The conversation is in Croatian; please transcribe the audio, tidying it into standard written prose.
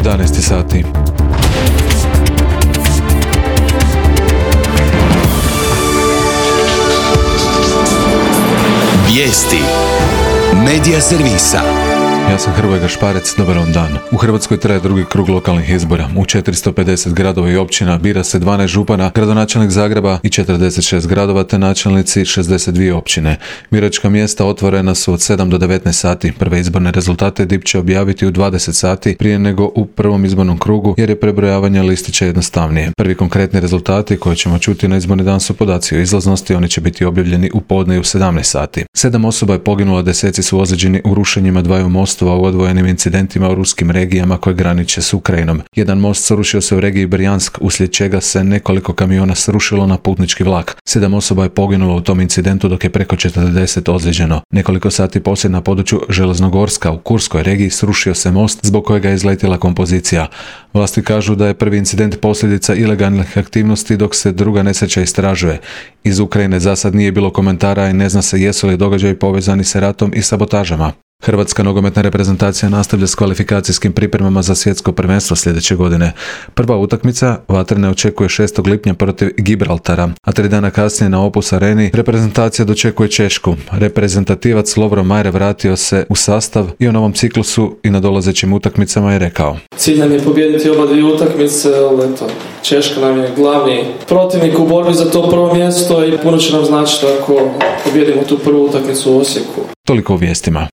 11 sati. Vijesti Medija servisa. Ja sam Hrvoje Gašparec, dobar vam dan. U Hrvatskoj traje drugi krug lokalnih izbora. U 450 gradova i općina bira se 12 župana, gradonačelnik Zagreba i 46 gradova te načelnici 62 općine. Biračka mjesta otvorena su od 7 do 19 sati. Prve izborne rezultate DIP će objaviti u 20 sati prije nego u prvom izbornom krugu jer je prebrojavanje listića jednostavnije. Prvi konkretni rezultati koje ćemo čuti na izborni dan su podaci o izlaznosti, oni će biti objavljeni u podne u 17 sati. 7 osoba je poginulo, deseci su ozlijeđeni u rušenjima dvaju mostova u odvojenim incidentima u ruskim regijama koje graniče s Ukrajinom. Jedan most srušio se u regiji Brjansk, uslijed čega se nekoliko kamiona srušilo na putnički vlak. 7 osoba je poginulo u tom incidentu dok je preko 40 ozlijeđeno. Nekoliko sati poslije na području Železnogorska u Kurskoj regiji srušio se most zbog kojega je izletjela kompozicija. Vlasti kažu da je prvi incident posljedica ilegalnih aktivnosti dok se druga nesreća istražuje. Iz Ukrajine za sad nije bilo komentara i ne zna se jesu li događaji povezani sa ratom i sabotažama. Hrvatska nogometna reprezentacija nastavlja s kvalifikacijskim pripremama za svjetsko prvenstvo sljedeće godine. Prva utakmica Vatrene očekuje 6. lipnja protiv Gibraltara, a 3 dana kasnije na Opus Areni reprezentacija dočekuje Češku. Reprezentativac Lovro Majer vratio se u sastav i o novom ciklusu i na dolazećim utakmicama je rekao: Cilj nam je pobijediti oba dvije utakmice, ali eto, Češka nam je glavni protivnik u borbi za to prvo mjesto i puno će nam značiti ako pobijedimo tu prvu utakmicu u Osijeku. Toliko u vijestima.